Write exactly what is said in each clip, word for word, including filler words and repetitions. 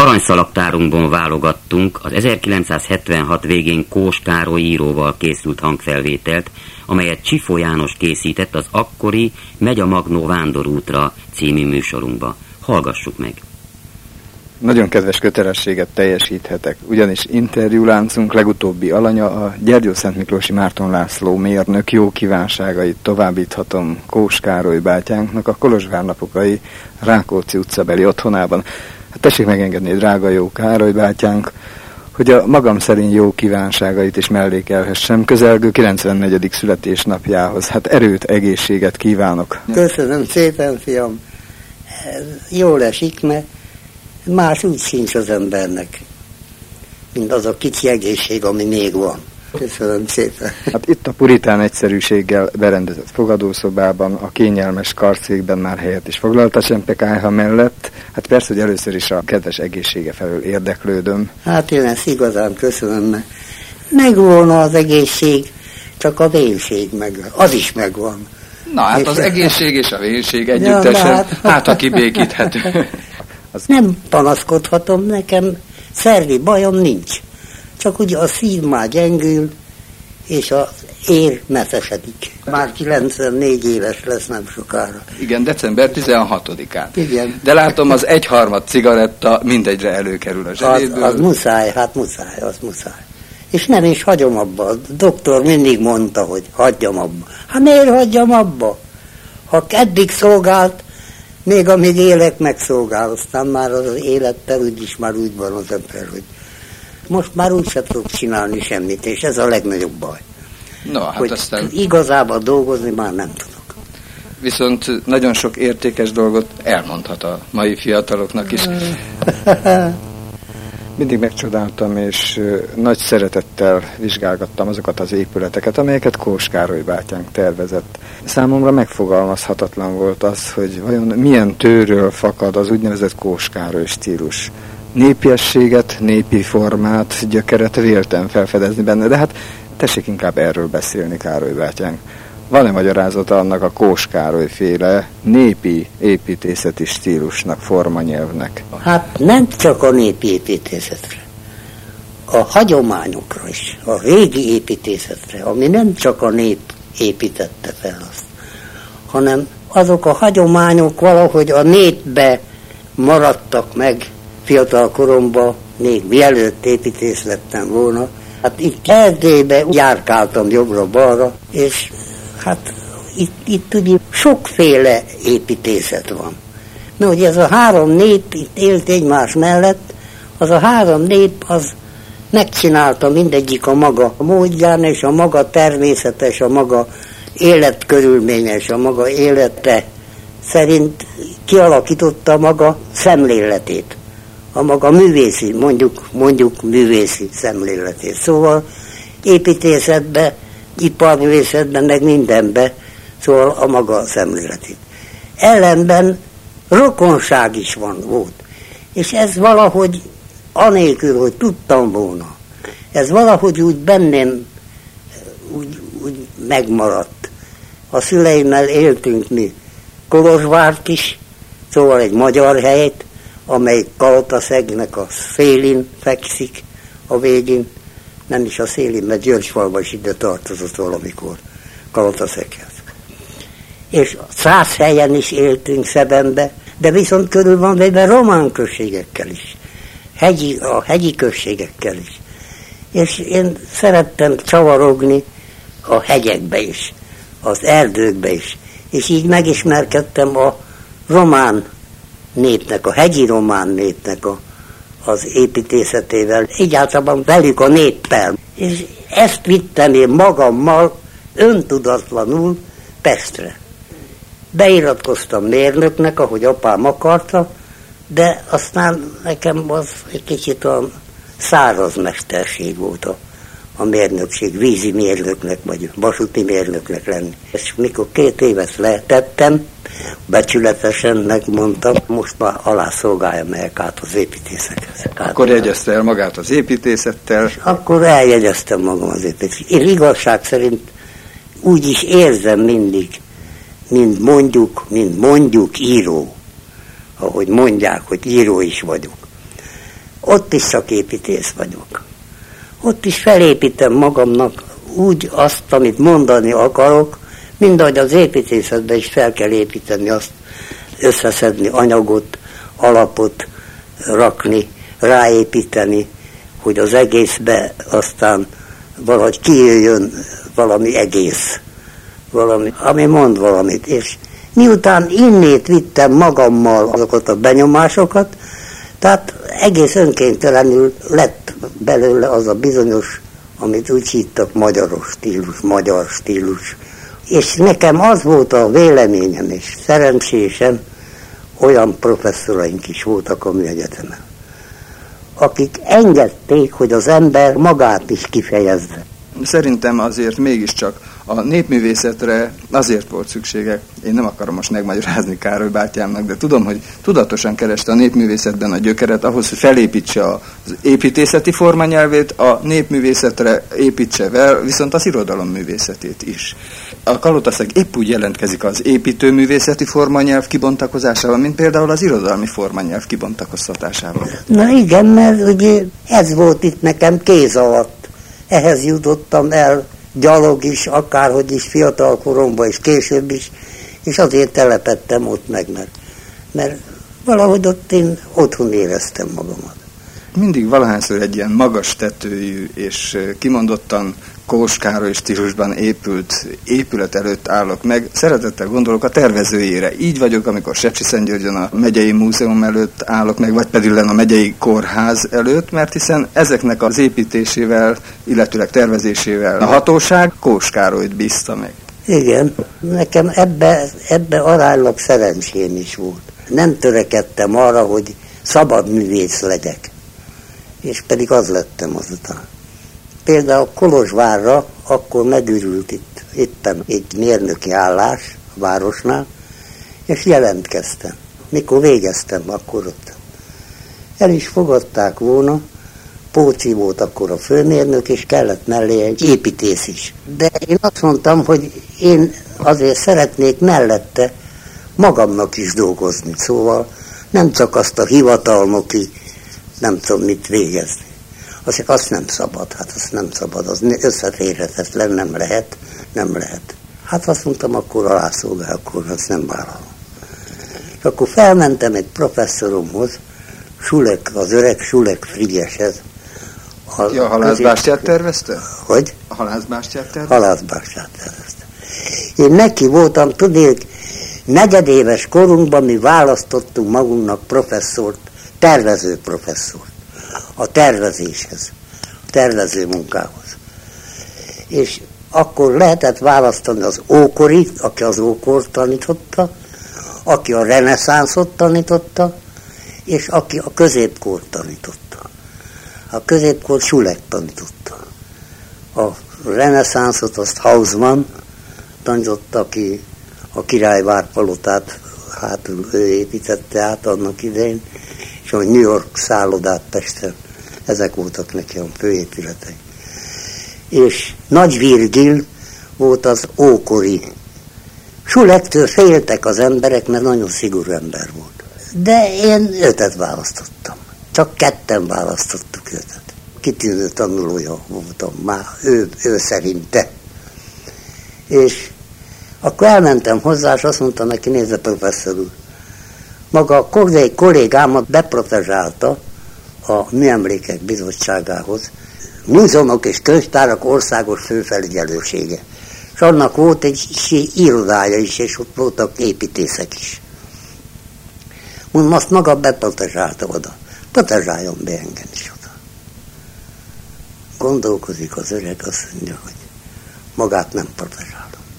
Aranyszalagtárunkban válogattunk az ezerkilencszázhetvenhat végén Kós Károly íróval készült hangfelvételt, amelyet Csifó János készített az akkori Megy a Magnó vándorútra című műsorunkba. Hallgassuk meg! Nagyon kedves kötelességet teljesíthetek, ugyanis interjúláncunk legutóbbi alanya a Gyergyószentmiklósi Márton László mérnök jó kívánságait továbbíthatom Kós Károly bátyánknak a kolozsvárnapokai Rákóczi utcabeli otthonában. Hát tessék megengedni, drága jó Károly bátyánk, hogy a magam szerint jó kívánságait is mellékelhessem közelgő kilencvennegyedik születésnapjához. Hát erőt, egészséget kívánok. Köszönöm szépen, fiam. Jól esik, mert más úgy sincs az embernek, mint az a kicsi egészség, ami még van. Köszönöm szépen. Hát itt a puritán egyszerűséggel berendezett fogadószobában, a kényelmes karszékben már helyet is foglalt a csempekályha mellett. Hát persze, hogy először is a kedves egészsége felől érdeklődöm. Hát én ezt igazán köszönöm, mert megvolna az egészség, csak a vénség meg, az is megvan. Na hát és az egészség és a vénség együttesen, ja, hát, hát a kibékíthető. Az... Nem panaszkodhatom, nekem szervi bajom nincs. Csak ugye a szív már gyengül, és az ér messzesedik. Már kilencvennégy éves lesz nem sokára. Igen, december tizenhatodikán. Igen. De látom, az egyharmad cigaretta mindegyre előkerül a zsebéből. Az, az muszáj, hát muszáj, az muszáj. És nem is hagyom abba. A doktor mindig mondta, hogy hagyjam abba. Hát miért hagyjam abba? Ha eddig szolgált, még amíg élek, megszolgál. Aztán már az élettel úgyis már úgy van az ember, hogy most már úgy sem tudok csinálni semmit, és ez a legnagyobb baj. No, hát hogy aztán... Igazából dolgozni már nem tudok. Viszont nagyon sok értékes dolgot elmondhat a mai fiataloknak is. Mindig megcsodáltam, és nagy szeretettel vizsgálgattam azokat az épületeket, amelyeket Kós Károly bátyánk tervezett. Számomra megfogalmazhatatlan volt az, hogy vajon milyen tőről fakad az úgynevezett Kós Károly stílus. Népiességet, népi formát, gyökeret véltem felfedezni benne, de hát tessék inkább erről beszélni, Károly bátyánk. Van-e magyarázata annak a Kós Károly féle népi építészeti stílusnak, formanyelvnek? Hát nem csak a népi építészetre, a hagyományokra is, a régi építészetre, ami nem csak a nép építette fel azt, hanem azok a hagyományok valahogy a népbe maradtak meg fiatal koromban, még mielőtt építész lettem volna. Hát itt Erdélybe járkáltam jobbra-balra, és hát itt, itt ugye sokféle építészet van. Mert ugye ez a három nép itt élt egymás mellett, az a három nép az megcsinálta mindegyik a maga módján, és a maga természetes, a maga életkörülményes, a maga élete szerint kialakította a maga szemléletét. A maga művészi, mondjuk, mondjuk művészi szemléletét. Szóval építészetben, iparművészetben, meg mindenben, szóval a maga szemléletét. Ellenben rokonság is van, volt. És ez valahogy, anélkül, hogy tudtam volna, ez valahogy úgy bennem úgy, úgy megmaradt. A szüleimmel éltünk mi Kolozsvárt is, szóval egy magyar helyet, amely Kalataszegnek a szélén fekszik a végén, nem is a szélén, mert Györgyfalva is ide tartozott valamikor Kalataszeghez. És száz helyen is éltünk Szebenbe, de viszont körül van véve román községekkel is, hegyi, a hegyi községekkel is. És én szerettem csavarogni a hegyekbe is, az erdőkbe is, és így megismerkedtem a román népnek, a hegyi román népnek a, az építészetével, egyáltalán velük a néppel. És ezt vittem én magammal öntudatlanul Pestre. Beiratkoztam mérnöknek, ahogy apám akarta, de aztán nekem az egy kicsit a száraz mesterség volt a, a mérnökség, vízi mérnöknek, vagy vasúti mérnöknek lenni. És mikor két évet letettem, becsületesen megmondtam, most már alászolgálja meg át az építészekhez. Akkor jegyezte el magát az építészettel? És akkor eljegyeztem magam az építészettel. Én igazság szerint úgy is érzem mindig, mint mondjuk, mint mondjuk író, ahogy mondják, hogy író is vagyok. ott is csak építész vagyok. Ott is felépítem magamnak úgy azt, amit mondani akarok, mind ahogy az építészetben is fel kell építeni azt, összeszedni anyagot, alapot rakni, ráépíteni, hogy az egészbe aztán valahogy kijöjjön valami egész, valami, ami mond valamit. És miután innét vittem magammal azokat a benyomásokat, tehát egész önkéntelenül lett belőle az a bizonyos, amit úgy hívtak magyaros stílus, magyar stílus. És nekem az volt a véleményem és szerencsésem, olyan professzoraink is voltak a műegyetemen, akik engedték, hogy az ember magát is kifejezze. Szerintem azért mégiscsak a népművészetre azért volt szüksége, én nem akarom most megmagyarázni Károly bátyámnak, de tudom, hogy tudatosan kereste a népművészetben a gyökeret ahhoz, hogy felépítse az építészeti formanyelvét, a népművészetre építse vel, viszont az irodalomművészetét is. A Kalotaszeg épp úgy jelentkezik az építőművészeti formanyelv kibontakozásával, mint például az irodalmi formanyelv kibontakoztatásával. Na igen, mert ugye ez volt itt nekem kéz alatt. Ehhez jutottam el gyalog is, akárhogy is, fiatal koromban és később is, és azért telepettem ott meg, mert, mert valahogy ott én otthon éreztem magamat. Mindig valahányszor egy ilyen magas tetőjű és kimondottan Kós Károly stílusban épült épület előtt állok meg. Szeretettel gondolok a tervezőjére. Így vagyok, amikor Sepsiszentgyörgyön a megyei múzeum előtt állok meg, vagy pedig a megyei kórház előtt, mert hiszen ezeknek az építésével, illetőleg tervezésével a hatóság Kós Károlyt bízta meg. Igen, nekem ebbe, ebbe aránylag szerencsém is volt. Nem törekedtem arra, hogy szabad művész legyek, és pedig az lettem azután. Például Kolozsvárra akkor megürült itt éppen egy mérnöki állás a városnál, és jelentkeztem. Mikor végeztem, akkor ott. El is fogadták volna, Póci volt akkor a főmérnök, és kellett mellé egy építész is. De én azt mondtam, hogy én azért szeretnék mellette magamnak is dolgozni, szóval nem csak azt a hivatalnoki, nem tudom mit végezni. Azért azt nem szabad, hát azt nem szabad, az összeférhetetlen, nem lehet, nem lehet. Hát azt mondtam, akkor a rászolgálkor, azt nem vállalom. És akkor felmentem egy professzoromhoz, Sulek, az öreg Sulek Frigyeshez. A, ja, a halászbástyát tervezte? Hogy? A halászbástyát tervezte? Halászbástyát tervezte. Én neki voltam, tudnék, negyedéves korunkban mi választottunk magunknak professzort, tervező professzort. A tervezéshez, a tervező munkához. És akkor lehetett választani az ókorit, aki az ókort tanította, aki a reneszánszot tanította, és aki a középkort tanította. A középkor Sulek tanította. A reneszánszot azt Hausmann tanította, aki a Királyvár palotát hátul ő építette át annak idején, és a New York szállodát Pesten. Ezek voltak neki a főépületei. És Nagy Virgil volt az ókori. Sulektől féltek az emberek, mert nagyon szigorú ember volt. De én ötet választottam. Csak ketten választottuk ötet. Kitűnő tanulója voltam már, ő, ő szerinte. És akkor elmentem hozzá, és azt mondta neki, nézze professzor úr, maga a kollégámat beprotezsálta a Műemlékek Bizottságához, múzeumok és könyvtárak országos főfelügyelősége. És annak volt egy irodája is, és ott voltak építészek is. Mondom, azt maga beprotezsálta oda. Protezsáljon be engem is oda. Gondolkozik az öreg, azt mondja, hogy magát nem protezsálom.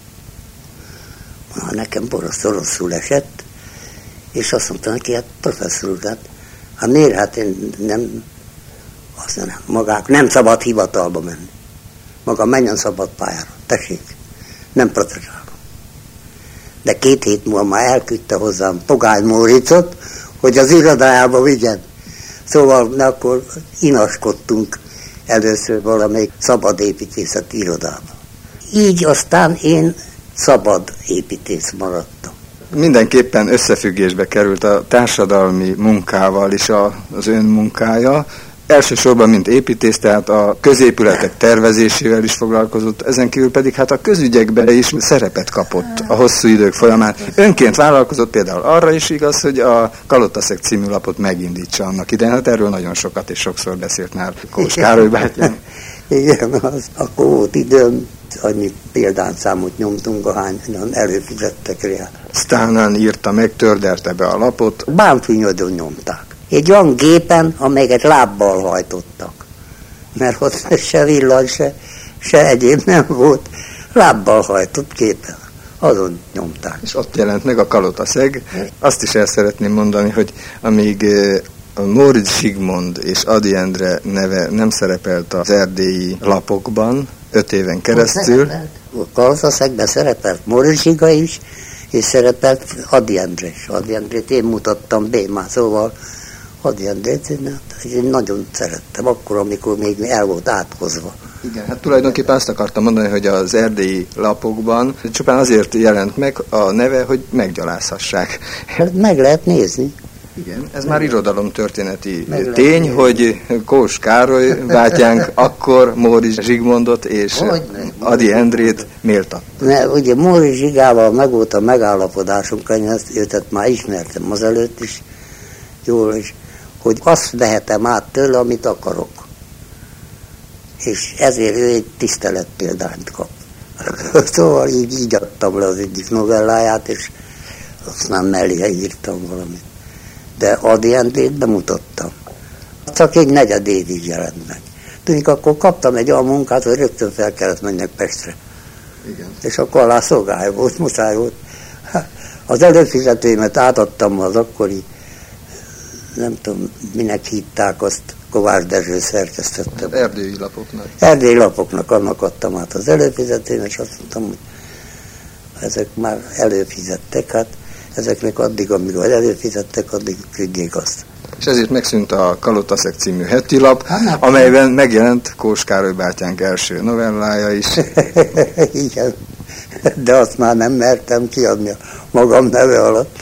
Ha nekem boroszul rosszul esett, és azt mondta neki, hát professzor úr, hát, hát miért, hát én nem, azt nem, magák nem szabad hivatalba menni. Maga menjen szabad pályára, tessék, nem protezsálom. De két hét múlva már elküldte hozzám Pogány Móricot, hogy az irodájába vigyen. Szóval na, akkor inaskodtunk először valamelyik szabad építészeti irodába. Így aztán én szabad építész maradtam. Mindenképpen összefüggésbe került a társadalmi munkával is a, az ön munkája. Elsősorban, mint építész, tehát a középületek tervezésével is foglalkozott, ezen kívül pedig hát a közügyekben is szerepet kapott a hosszú idők folyamán. Önként vállalkozott például arra is, igaz, hogy a Kalotaszeg című lapot megindítsa annak idején. Hát erről nagyon sokat és sokszor beszélt már Kós Károly bátyám. Igen, az, akkor volt időm, annyi példányszámot nyomtunk, ahányan előfizettek rá. Sztánán írta meg, tördelte be a lapot. Bánfűnyödön nyomták. Egy olyan gépen, amelyet lábbal hajtottak. Mert ott se villany, se, se egyéb nem volt. Lábbal hajtott gépen. Azon nyomták. És ott jelent meg a Kalotaszeg. Azt is el szeretném mondani, hogy amíg a Móricz Zsigmond és Ady Endre neve nem szerepelt az erdélyi lapokban öt éven keresztül. A Kalotaszegben szerepelt Móricz Zsiga is, és szerepelt Ady Endre is. Ady Endrét én mutattam be, már szóval Ady Endrét én, én nagyon szerettem, akkor, amikor még el volt átkozva. Igen, hát tulajdonképpen azt akartam mondani, hogy az erdélyi lapokban csupán azért jelent meg a neve, hogy meggyalázhassák. Hát meg lehet nézni. Igen, ez meg már irodalomtörténeti tény, hogy Kós Károly bátyánk akkor Móricz Zsigmondot és Ady Endrét méltatta. Ne, ugye Móricz Zsigával meg volt a megállapodásunk, őt már ismertem azelőtt is, jól is, hogy azt vehetem át tőle, amit akarok. És ezért ő egy tiszteletpéldányt kap. Szóval így, így adtam le az egyik novelláját, és aztán mellé írtam valamit. De Ady Endrét bemutattam. Csak egy negyed évig jelent meg. Tudjuk, akkor kaptam egy olyan munkát, hogy rögtön fel kellett menjek Pestre. Igen. És akkor alá szolgály volt, muszáj volt. Az előfizetőimet átadtam az akkori, nem tudom, minek hívták azt, Kovács Dezső szerkesztette. Erdélyi lapoknak. Erdélyi lapoknak, annak adtam át az előfizetőimet, és azt mondtam, hogy ezek már előfizettek, hát ezeknek addig, amíg előfizettek, addig küldjék azt. És ezért megszűnt a Kalotaszeg című heti lap, hát, amelyben megjelent Kós Károly bátyánk első novellája is. Igen, de azt már nem mertem kiadni a magam neve alatt.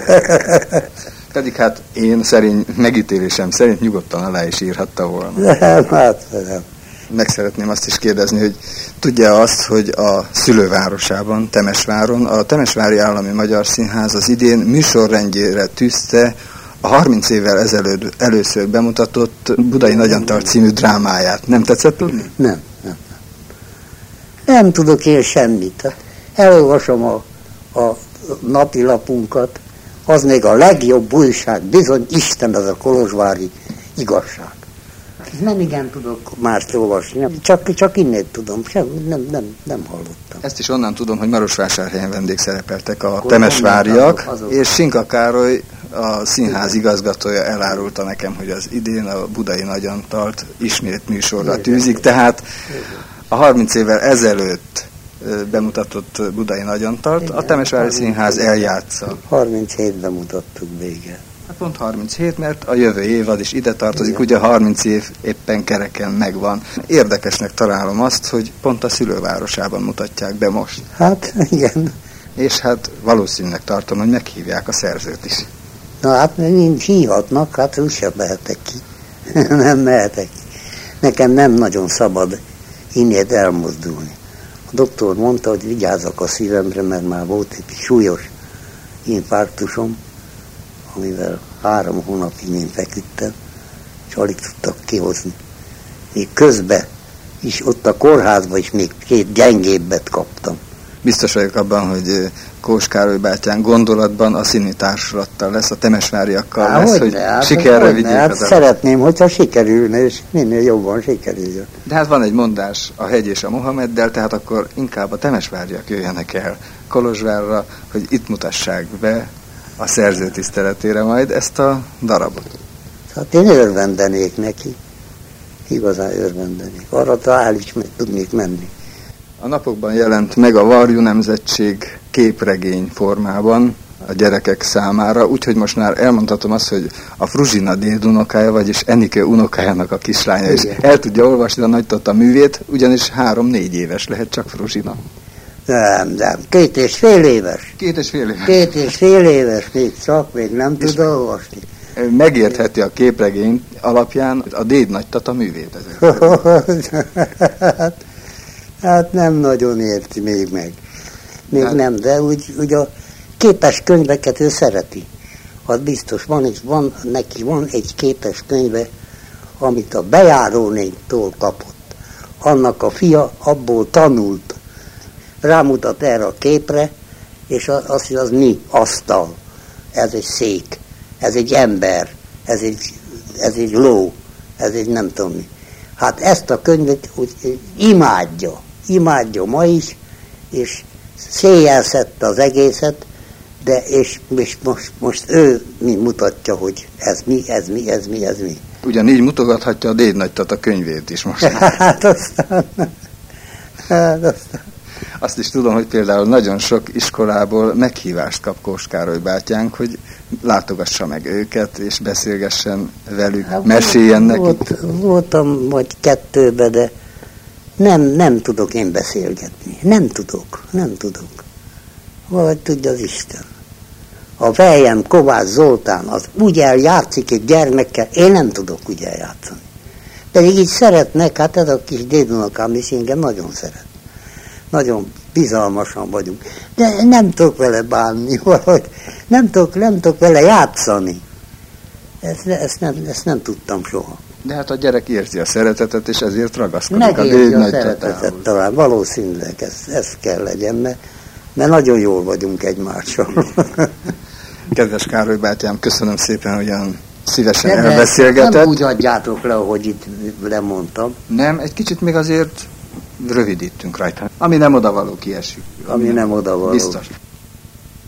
Pedig hát én szerint, megítélésem szerint nyugodtan alá is írhatta volna. Nem, hát nem. Meg szeretném azt is kérdezni, hogy tudja azt, hogy a szülővárosában, Temesváron, a Temesvári Állami Magyar Színház az idén műsorrendjére tűzte a harminc évvel ezelőtt először bemutatott Budai Nagyantal című drámáját. Nem tetszett tudni? Nem, nem. Nem tudok én semmit. Elolvasom a, a napilapunkat, az még a legjobb újság, bizony Isten az a kolozsvári igazság. Nem igen tudok már olvasni, nem. Csak, csak innét tudom, sem, nem, nem, nem hallottam. Ezt is onnan tudom, hogy Marosvásárhelyen vendégszerepeltek a temesváriak, és Sinka Károly, a színház igazgatója elárulta nekem, hogy az idén a Budai Nagyantalt ismét műsorra tűzik, tehát a harminc évvel ezelőtt bemutatott Budai Nagyantalt a Temesvári Színház eljátsza. harminchétben mutattuk vége. Hát pont harminchét, mert a jövő évad is ide tartozik, igen. Ugye harminc év éppen kereken megvan. Érdekesnek találom azt, hogy pont a szülővárosában mutatják be most. Hát, igen. És hát valószínűleg tartom, hogy meghívják a szerzőt is. Na hát, nincs hívhatnak, hát úgysem mehetek ki. Nem mehetek ki. Nekem nem nagyon szabad innét elmozdulni. A doktor mondta, hogy vigyázzak a szívemre, mert már volt egy súlyos infarktusom, amivel három hónapig én feküdtem, és alig tudtak kihozni. Még közben is ott a kórházban is még két gyengébbet kaptam. Biztos vagyok abban, hogy Kós Károly bátyán gondolatban a színi társulattal lesz, a temesváriakkal Há, lesz, hogy, hogy hát, sikerre vigyék hát az szeretném, hogyha sikerülne, és minél jobban sikerüljön. De hát van egy mondás, a hegy és a Mohameddel, tehát akkor inkább a temesváriak jöjjenek el Kolozsvárra, hogy itt mutassák be a szerző tiszteletére majd ezt a darabot. Hát én örvendenék neki. Igazán örvendenék. Arra talán is meg tudnék menni. A napokban jelent meg a Varjú Nemzetség képregény formában a gyerekek számára, úgyhogy most már elmondhatom azt, hogy a Fruzsina dédunokája, vagyis Enike unokájának a kislánya is el tudja olvasni a Nagy Tota művét, ugyanis három-négy éves lehet csak Fruzsina. Nem, nem, két és fél éves. Két és fél éves. Két és fél éves még csak, még nem tud olvasni. Megértheti a képregény alapján a Déd nagytata művét ezek. hát, hát nem nagyon érti még meg. Még hát, nem, de úgy, úgy a képes könyveket ő szereti. Az biztos, van, és van, neki van egy képes könyve, amit a bejárónéktól kapott. Annak a fia abból tanult. Rámutat erre a képre, és az, az, az mi? Asztal. Ez egy szék. Ez egy ember. Ez egy, ez egy ló. Ez egy nem tudom mi. Hát ezt a könyvet úgy imádja. Imádja ma is, és széjjelszette az egészet, de és, és most, most ő mi mutatja, hogy ez mi, ez mi, ez mi, ez mi. Ugyanígy mutogathatja a Déd nagytata könyvét is most. hát aztán... Hát aztán... Azt is tudom, hogy például nagyon sok iskolából meghívást kap Kós Károly bátyánk, hogy látogassa meg őket, és beszélgessen velük, hát, meséljen nekik. Volt, voltam vagy kettőbe, de nem, nem tudok én beszélgetni. Nem tudok, nem tudok. Valahogy tudja az Isten. A vejem, Kovács Zoltán, az úgy eljátszik egy gyermekkel, én nem tudok úgy eljátszani. Pedig így szeretnek, hát ez a kis dédunokám is engem nagyon szeret. Nagyon bizalmasan vagyunk. De nem tudok vele bánni valahogy. Nem tudok, nem tudok vele játszani. Ezt, ezt, nem, ezt nem tudtam soha. De hát a gyerek érzi a szeretetet, és ezért ragaszkodik Megérzi a Déd a nagytatához. szeretetet talán, valószínűleg ez, ez kell legyen, mert, mert nagyon jól vagyunk egymással. Kedves Károly bátyám, köszönöm szépen, hogy olyan szívesen de elbeszélgetett. Nem úgy adjátok le, ahogy itt lemondtam. Nem, egy kicsit még azért rövidítünk rajta. Ami nem odavaló, kiesik. Ami, Ami nem odavaló. Biztos.